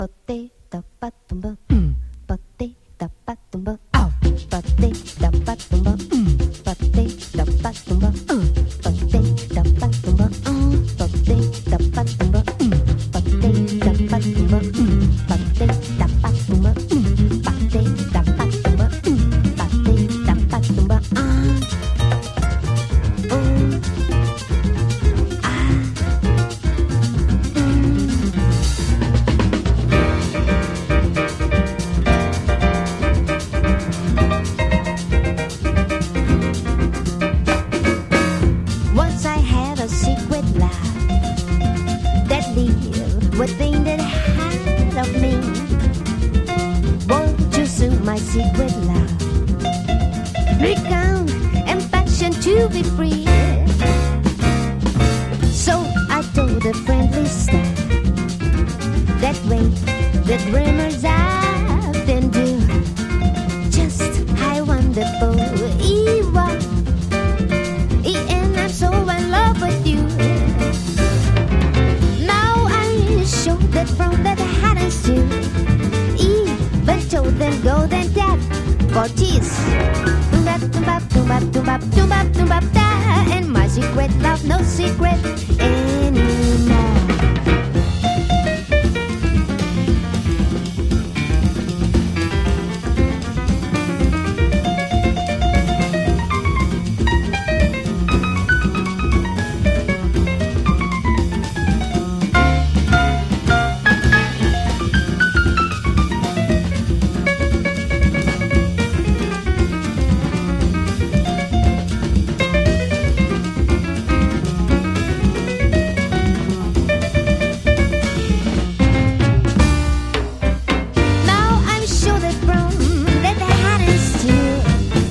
Once I had a secret love that lived within the heart of me. Won't you soon, my secret love? Recount and passion to be free. So I told a friendly star that way the dreamers often do. Just how wonderful it was. And I'm so in love with you. Now I show that from that heart and soul. Even told them golden death for tears. And my secret love, no secret anymore.